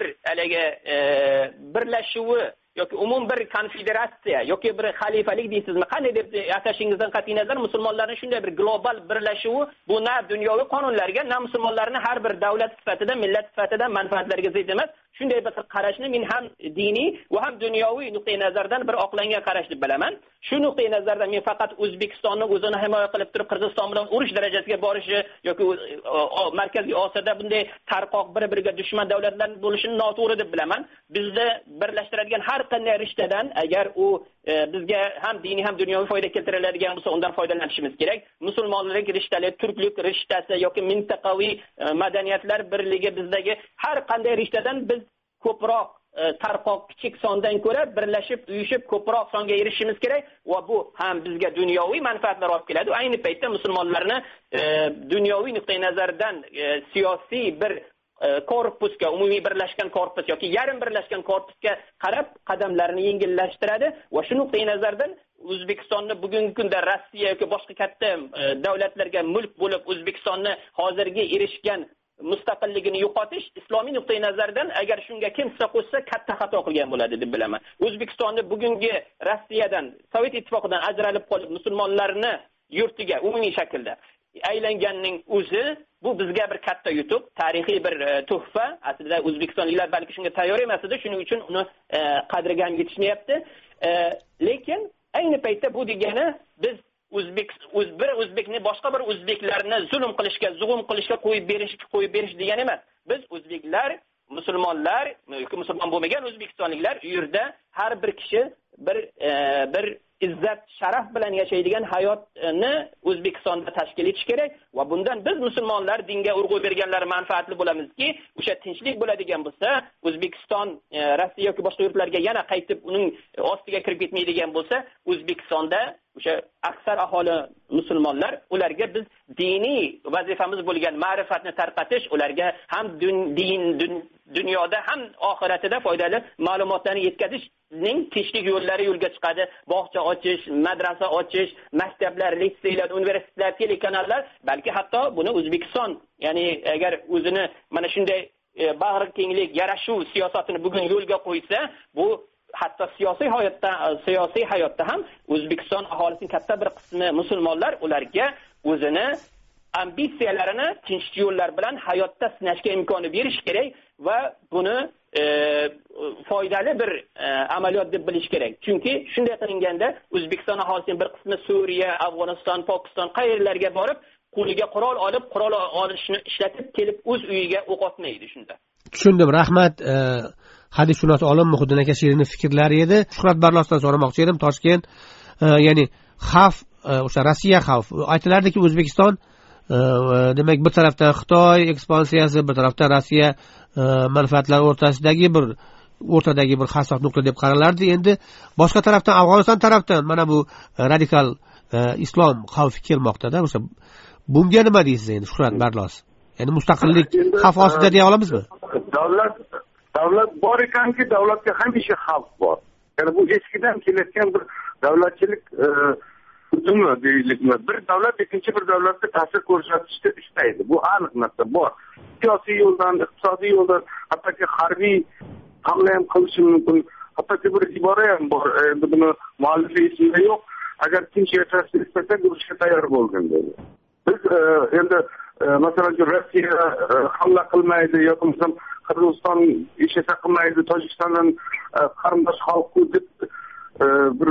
birlashuvi yoki umum bir konfederatsiya yoki bir xalifalik deysizmi, qanday deb atashingizdan qat'iy nazar musulmonlarning shunday bir global birlashuvi bu na dunyoviy qonunlarga, na musulmonlarning har bir davlat sifatida, millat sifatida manfaatlariga zid emas. Shunday bir qarashni men ham diniy va ham dunyoviy nuqtai nazardan bir oqlangan qarash deb bilaman. Shu nuqtai nazardan men faqat O'zbekistonni o'zini himoya qilib turib Qirg'iziston bilan urush darajasiga borishi yoki Markaziy Osiyoda bunday tarqoq bir-biriga dushman davlatlar bo'lishini noto'g'ri deb bilaman. Bizni birlashtiradigan har qanday rishtadan agar u bizga ham diniy ham dunyoviy foyda keltiradigan bo'lsa, undan foydalanishimiz kerak. Musulmonlik rishtasi, turklik rishtasi yoki mintaqaviy madaniyatlar birligi bizdagi har qanday rishtadan biz ko'proq tarqoq kichik sondan ko'ra birlashib, uyushib ko'proq songa erishishimiz kerak va bu ham bizga dunyoviy manfaatlar olib keladi. Ayni paytda musulmonlarni dunyoviy nuqtai nazardan siyosiy bir korpusga, umumiy birlashgan korpus yoki yarim birlashgan korpusga qarab qadamlarini yengillashtiradi va shu nuqtai nazardan O'zbekistonni bugungi kunda Rossiya yoki boshqa katta davlatlarga mulk bo'lib O'zbekistonni hozirgi erishgan mustaqilligini yo'qotish islomiy nuqtai nazardan agar shunga kim hissa qo'shsa katta xato qilgan bo'ladi deb bilaman. O'zbekistonni bugungi Rossiyadan, Sovet ittifoqidan ajralib qolib musulmonlarni yurtiga umumiy shaklda aylanganning o'zi bu bizga bir katta yutuq, tarixiy bir tuhfa. Aslida o'zbekistonliklar balki shunga tayyor emas edi, shuning uchun uni qadriga ham yetishmayapti. Lekin ayni paytda bu degani biz bir o'zbekni boshqa bir o'zbeklarni zulm qilishga, zug'um qilishga qo'yib berish degani emas. Biz o'zbeklar, musulmonlar, musulmon bo'lmagan o'zbekistonliklar u yerda har bir kishi bir izzat, sharaf bilan yashaydigan hayotni O'zbekistonda tashkil etish kerak va bundan biz musulmonlar dinga urg'u berganlar manfaatli bo'lamizki, o'sha tinchlik bo'ladigan bo'lsa, O'zbekiston Rossiya yoki boshqa yurtlarga yana qaytib uning ostiga kirib ketmaydigan bo'lsa, O'zbekistonda o'sha aksar aholi musulmonlar, ularga biz diniy vazifamiz bo'lgan ma'rifatni tarqatish, ularga ham dunyoda ham oxiratida foydali ma'lumotlarni yetkazishning tinchlik yo'llari yo'lga chiqadi. Bog'cha ochish, madrasa ochish, maktablar, litseylar, universitetlar, telekanallar, balki hatto buni O'zbekiston, ya'ni agar o'zini mana shunday bag'ri kenglik, yarashuv siyosatini bugun yo'lga qo'ysa, bu hatto siyosiy hayotda ham O'zbekiston aholisining katta bir qismi musulmonlar, ularga o'zini ambitsiyalarini tinch yo'llar bilan hayotda sinashga imkoni berish kerak va buni foydali bir amaliyot deb bilish kerak. Chunki shunday qilinganda O'zbekiston aholisining bir qismi Suriya, Afg'oniston, Pokiston qayerlarga borib, qo'liga qurol olib, qurol olishni ishlatib kelib o'z uyiga o'q otmaydi shunda. Tushundim, rahmat. Hadisshunos olim Muhiddin aka Shirinning fikrlari edi. Shuhrat Barlosdan so'ramoqchi edim. Toshkent, ya'ni xavf, o'sha Rossiya xavf. Aytilardiki, O'zbekiston demak bir tarafdan Xitoy ekspansiyasi, bir tarafdan Rossiya manfaatlari o'rtadagi bir hassos nuqta deb qaralardi. Endi boshqa tarafdan Afg'oniston tarafdan mana bu radikal islom xavfi kelmoqda-da. O'sha bunga nima deysiz endi Shuhrat Barlos? Ya'ni mustaqillik xavf ostida deya olamizmi? Davlat bor ekanki, davlatga hamisha xavf bor. Ya'ni bu eskidan kelayotgan bir davlatchilik tuzumi deylikmi. Bir davlat ikkinchi bir davlatga ta'sir ko'rsatishni istaydi. Bu aniq narsa bor. Siyosiy yo'ldan, iqtisodiy yo'ldan, hattoki harbiy hamla ham qilishi mumkin. Hattoki bir ibora ham bor. Buni muallifi esimda yo'q. agar tinch yashashni istasak urushga tayyor bo'lgin dedi. Biz endi masalan Rossiya hamla qilmaydi yoki bo'lmasam Qirg'iziston hech narsa qilmaydi, Tojikistondan qarindosh xalqku deb bir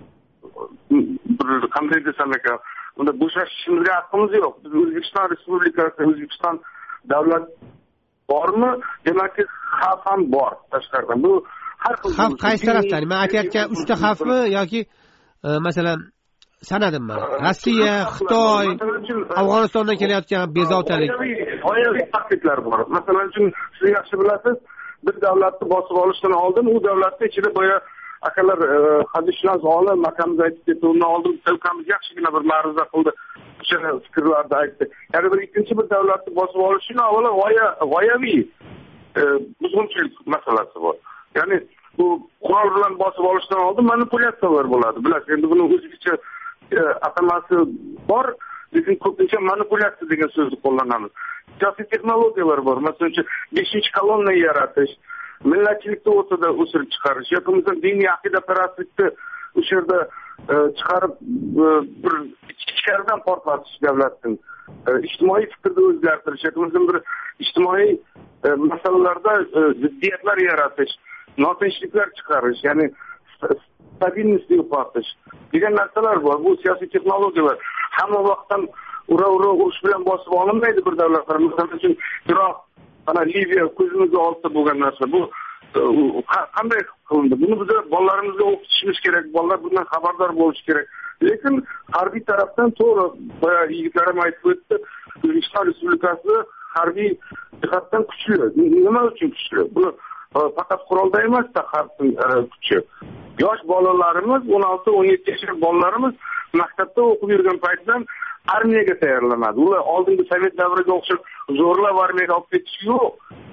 qanday desam ekan, unda bo'shashishimizga haqqimiz yo'q. Biz O'zbekiston Respublikasi, O'zbekiston davlat bormi? Demakki xavf ham bor tashqaridan. Bu har xil xavf qaysi tarafdan? Men aytayotgan 3 ta xavfmi yoki masalan sanadim men. Rossiya, Xitoy, Afg'onistondan kelayotgan bezovtalik. Oyaviy tahdidlar bor. Masalan, siz yaxshi bilasiz, bir davlatni bosib olishdan oldin u davlatning ichida boya akalar hadishunos olim makamda aytib ketdi. Undan oldin telkamiz yaxshigina bir ma'ruza qildi. O'sha fikrlarni aytdi. Ya'ni bir ikkinchi bir davlatni bosib olish uchun avvalo g'oyaviy buzg'unchilik masalasi bor. Ya'ni bu qurol bilan bosib olishdan oldin manipulyatsiyalar bo'ladi. Bilasiz, endi buni o'zbekcha atamasi bor, lekin ko'pincha manipulyatsiya degan so'zni qo'llanamiz. Siyosiy texnologiyalar bor. Masalan, 5-kolonna yaratish, millatchilikni o'rtada o'sirib chiqarish, yoki bo'lmasa diniy aqida-parastlikni o'sha yerda chiqarib bir ichkaridan portlatish davlatning, ijtimoiy fikrni o'zgartirish, yoki bo'lmasa bir ijtimoiy masalalarda ziddiyatlar yaratish, notinchliklar chiqarish, ya'ni stabillikni yo'qotish degan narsalar bor. Bu siyosiy texnologiyalar hamma vaqtdan ura urush bilan bosib olinmaydi bir davlatlar. Masalan uchun Iroq, ana Liviya ko'zimizga oldida bo'lgan narsa. Bu qanday qilindi? Buni biz bolalarimizga o'qitishimiz kerak, bolalar bundan xabardor bo'lishi kerak. Lekin harbiy tarafdan to'g'ri, yigitlarim aytib o'tdi, O'zbekiston Respublikasi harbiy jihatdan kuchli. Nima uchun kuchli? Buni faqat qurolda emas, harbiy kuchi. Yosh bolalarimiz, 16-17 yoshli bolalarimiz maktabda o'qib yurgan paytdan armiyaga tayyorlanadi. Ular oldingi sovet davriga o'xshab zo'rlab armiyaga olib ketish yo'q.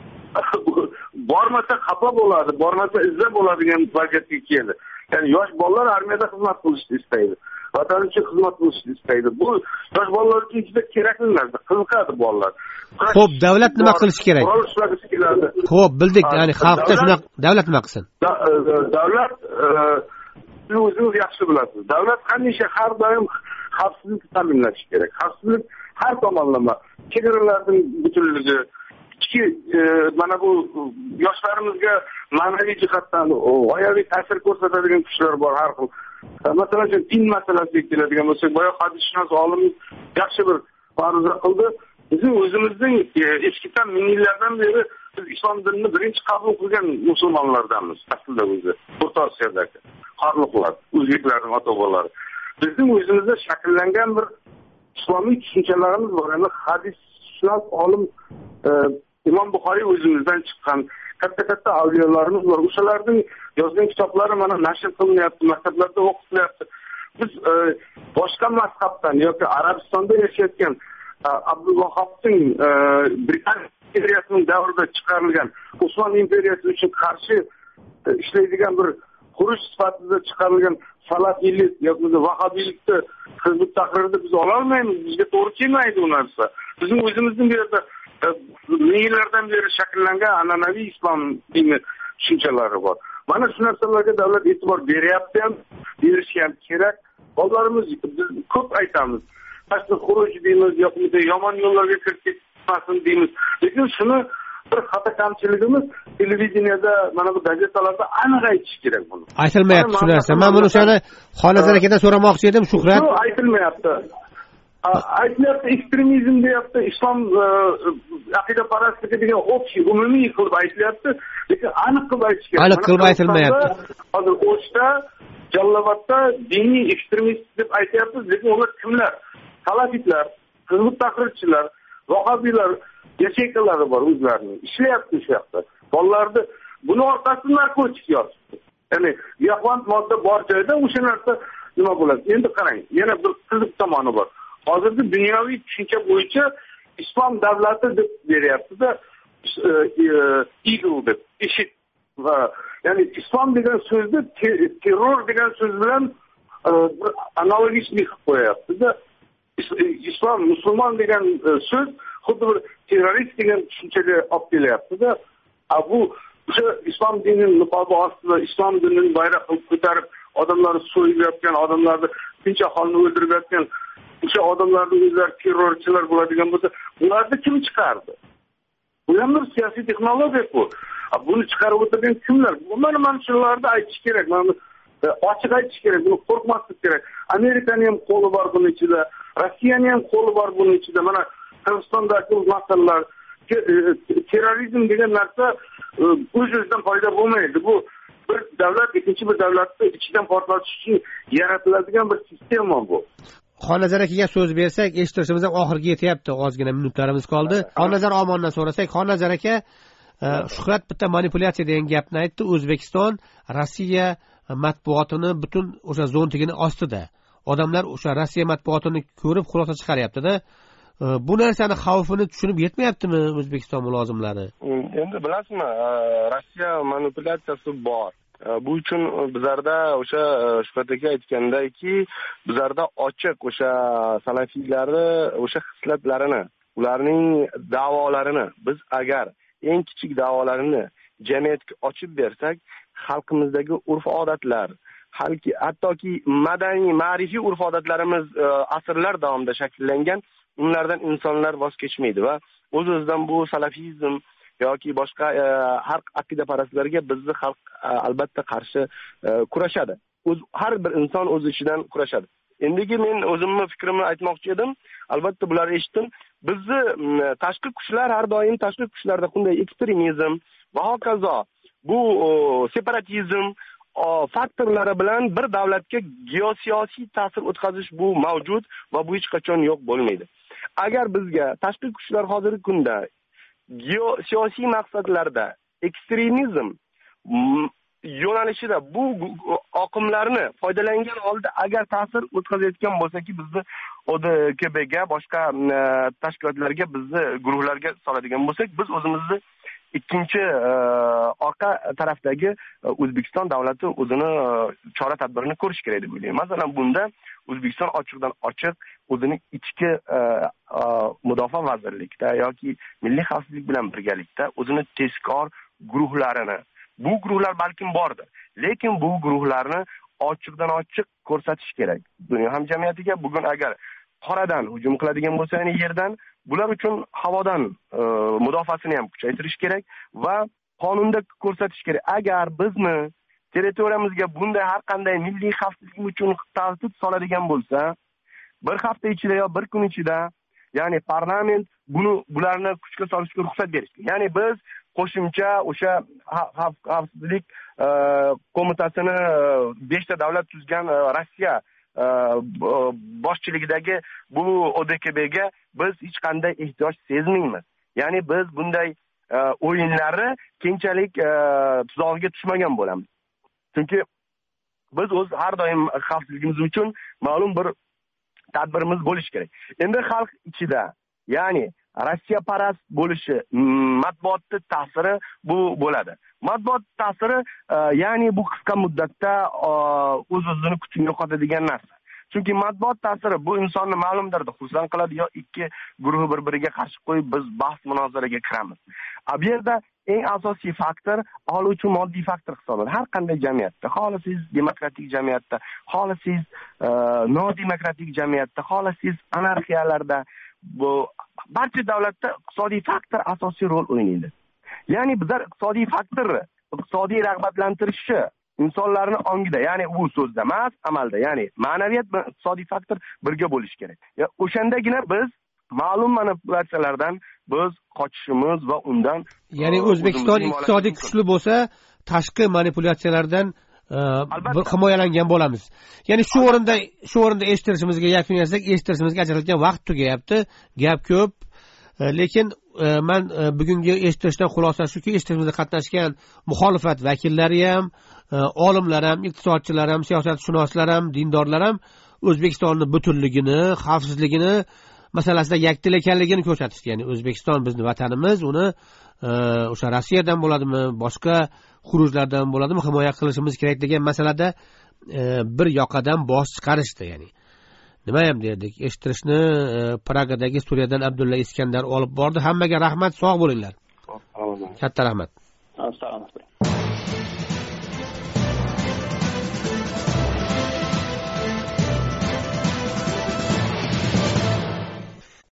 Bormasa xafa bo'ladi, bormasa izza bo'ladigan vaziyatga keldi. Ya'ni yosh bolalar armiyada xizmat qilishni istaydi. Vatan uchun xizmat qilishni istaydi. Bu yosh bolalar uchun juda kerakli narsa, qiziqadi bolalar. Xo'p, davlat nima qilish kerak? Xo'p, bildik, ya'ni xalqda shunaqa davlat nima qilsin? Davlat o'zingiz yaxshi bilasiz. Davlat hamisha har doim xavfsizlikni ta'minlash kerak. Xavfsizlik har tomonlama, chegaralarning butunligi, mana bu yoshlarimizga ma'naviy jihatdan g'oyaviy ta'sir ko'rsatadigan kuchlar bor har xil. Masalan, din masalasiga keladigan bo'lsak, boya hadishunos olim yaxshi bir ma'ruza qildi. Bizim o'zimizning eskidan ming yillardan beri biz islom dinini birinchi qabul qilgan musulmonlardanmiz aslida o'zi. O'rta Osiyodagi xorliqlar, o'zbeklarning ota-bobolari. Bizning o'zimizda shakllangan bir islomiy tushunchalarimiz bor. Ya'ni hadishunos olim Imom Buxoriy o'zimizdan chiqqan katta avliyolarimiz bor. O'shalarning yozgan kitoblari mana nashr qilinyapti, maktablarda o'qitilyapti. Biz boshqa mazhabdan yoki Arabistonda yashayotgan Abdulvahobning Britaniya imperiyasining davrida chiqarilgan Osmon imperiyasi uchun qarshi ishlaydigan bir xuruj sifatida chiqarilgan salafiylik yoki vahobiylikni hizb tahrirni biz ola olmaymiz. Bizga to'g'ri kelmaydi u narsa. Bizning o'zimizning bu yerda yillardan beri shakllangan an'anaviy islom dini tushunchalari bor. Mana shu narsalarga davlat e'tibor beryapti ham, berishi ham kerak. Bolalarimiz ko'p aytamiz. Aslida xuruj deymiz, yoki yomon yo'llarga kirib ketmasin deymiz. Lekin shuni bir xato kamchiligimiz televideniyada, mana bu gazetalarda aniq aytish kerak buni. Aytilmayapti shu narsa. Men buni o'shani Xolizer akadan so'ramoqchi edim, Shuhrat. Yo'q, aytilmayapti. Aytilyapti, ekstremizm deyapti, islom aqidaparastligi degan общий, umumiy qilib aytilyapti, lekin aniq qilib aytish kerak. Aniq qilib aytilmayapti. Hozir O'shda, Jalolobodda diniy ekstremist deb aytyapmiz, lekin ular kimlar? Salafitlar, hizb tahrirchilar, vahobiylar, yacheykalari bor o'zlarining. Ishlayapti shu yoqda. Bolalarni buni orqasida narkotik yotibdi. Ya'ni giyohvand modda bor joyda o'sha narsa nima bo'ladi? Endi qarang, yana bir qiziq tomoni bor. Hozirgi dunyoviy tushuncha bo'yicha islom davlati deb beryapti-da, eagle deb, eshit. Ya'ni islom degan so'zni terror degan so'z bilan analogishlik qilib qo'yapti-da. Islom, musulmon degan so'z xuddi bir terrorist degan tushunchaga olib kelyapti-da. Bu o'sha islom dinining niqobi ostida islom dinini bayroq qilib ko'tarib odamlarni so'yib yotgan, odamlarni tinch aholini o'ldirib yotgan, o'sha odamlarni o'zlari terrorchilar bo'ladigan bo'lsa, ularni kim chiqardi? Bu ham bir siyosiy texnologiya-ku. Buni chiqarib o'tirgan kimlar? Mana shularni aytish kerak. Mana ochiq aytish kerak, buni qo'rqmaslik kerak. Amerikaning ham qo'li bor buning ichida, Rossiyaning ham qo'li bor buning ichida. Mana Qirg'izistondagi masalalar, terrorizm degan narsa o'z-o'zidan paydo bo'lmaydi. Bu bir davlat ikkinchi bir davlatni ichidan portlatish uchun yaratiladigan bir sistema bu. Xonnazar akaga so'z bersak, eshittirishimiz ham oxirga yetyapti. Ozgina minutlarimiz qoldi. Xonnazar Omondan so'rasak, Xonnazar aka, Shuhrat bitta manipulyatsiya degan gapni aytdi. O'zbekiston Rossiya matbuotini butun o'sha zontigini ostida. Odamlar o'sha Rossiya matbuotini ko'rib xulosa chiqaryapti-da. Bu narsani xavfini tushunib yetmayaptimi O'zbekiston mulozimlari? Endi bilasizmi, Rossiya manipulyatsiyasi bor. Bu uchun bizlarda o'sha Shuhrat aka aytgandaki, bizlarda ochiq o'sha salafiylari o'sha hislatlarini, ularning da'volarini biz agar eng kichik da'volarini jamiyatga ochib bersak, xalqimizdagi urf-odatlar, hattoki madaniy, ma'rifiy urf-odatlarimiz asrlar davomida shakllangan, unlardan insonlar voz kechmaydi va o'z-o'zidan bu salafizm yoki boshqa har aqidaparastlarga bizni xalq albatta qarshi kurashadi. Har bir inson o'z ichidan kurashadi. Endigi men o'zimning fikrimni aytmoqchi edim. Albatta bular eshitdim. Bizni tashqi kuchlar har doim tashqi kuchlarda qanday ekstremizm va hokazo bu separatizm faktorlari bilan bir davlatga geosiyosiy ta'sir o'tkazish bu mavjud va bu hech qachon yo'q bo'lmaydi. Agar bizga tashqi kuchlar hozirgi kunda geosiyosiy maqsadlarda ekstremizm yo'nalishida bu oqimlarni foydalangan holda agar ta'sir o'tkazayotgan bo'lsa-ki, bizni ODKBga, boshqa tashkilotlarga, bizni guruhlarga soladigan bo'lsak, biz o'zimizni ikkinchi orqa tarafdagi O'zbekiston davlati o'zini chora tadbirini ko'rish kerak deb o'ylayman. Masalan, bunda O'zbekiston ochiqdan ochiq o'zining ichki mudofaa vazirlikda yoki milliy xavfsizlik bilan birgalikda o'zini tezkor guruhlarini, bu guruhlar balkim bordir, lekin bu guruhlarni ochiqdan ochiq ko'rsatish kerak. Dunyo hamjamiyatiga bugun agar qoradan hujum qiladigan bo'lsa, ya'ni yerdan, bular uchun havodan mudofaasini ham kuchaytirish kerak va qonunda ko'rsatish kerak. Agar bizni territoriyamizga bunday har qanday milliy xavfsizlik uchun tahdid soladigan bo'lsa, bir hafta ichida yo bir kun ichida, ya'ni parlament bularni kuchga solishga ruxsat berishi. Ya'ni biz qo'shimcha o'sha xavfsizlik qo'mitasini 5 ta davlat tuzgan Rossiya boshchiligidagi bu ODKBga biz hech qanday ehtiyoj sezmaymiz. Ya'ni biz bunday o'yinlarni keyinchalik tuzog'iga tushmagan bo'lamiz. Chunki biz har doim xavfsizligimiz uchun ma'lum bir tadbirimiz bo'lishi kerak. Endi xalq ichida, ya'ni Rossiya parast bo'lishi, matbuotning ta'siri bu bo'ladi. Matbuot ta'siri ya'ni bu qisqa muddatda o'z-o'zini kuchini yo'qotadigan narsa. Chunki matbuot ta'siri bu insonni ma'lum darajada xursand qiladi, yo ikki guruh bir-biriga qarshi qo'yib biz bahs munozaraga kiramiz. Bu yerda eng asosiy faktor oluvchi moddiy faktor hisoblanadi. Har qanday jamiyatda, xohlasangiz demokratik jamiyatda, xohlasangiz nodemokratik jamiyatda, xohlasangiz anarxiyalarda, bu barcha davlatda iqtisodiy faktor asosiy rol o'ynaydi. Ya'ni bizlar iqtisodiy faktorni, iqtisodiy rag'batlantirishi insonlarning ongida, ya'ni bu so'zda emas, amalda, ya'ni ma'naviyat bilan iqtisodiy faktor birga bo'lishi kerak. O'shandagina biz ma'lum manipulyatsiyalardan biz qochishimiz va undan, ya'ni O'zbekiston iqtisodiy kuchli bo'lsa, tashqi manipulyatsiyalardan himoyalangan bo'lamiz. Ya'ni shu o'rinda eshittirishimizga yakun yasasak, eshittirishimizga ajratilgan vaqt tugayapti. Gap ko'p, lekin men bugungi eshittirishdan xulosa shuki, eshittirishimizda qatnashgan muxolifat vakillari ham, olimlar ham, iqtisodchilar ham, siyosatshunoslar ham, dindorlar ham O'zbekistonning butunligini, xavfsizligini masalasida yakdil ekanligini ko'rsatishdi. Ya'ni O'zbekiston bizning vatanimiz, uni o'sha Rossiyadan bo'ladimi, boshqa xurujlardan bo'ladimi himoya qilishimiz kerak degan masalada bir yoqadan bosh chiqarishdi. Ya'ni nima ham derdik, eshittirishni Pragadagi Suriyadan Abdulla Iskandar olib bordi. Hammaga rahmat, sog' bo'linglar. Katta rahmat. Assalomu alaykum.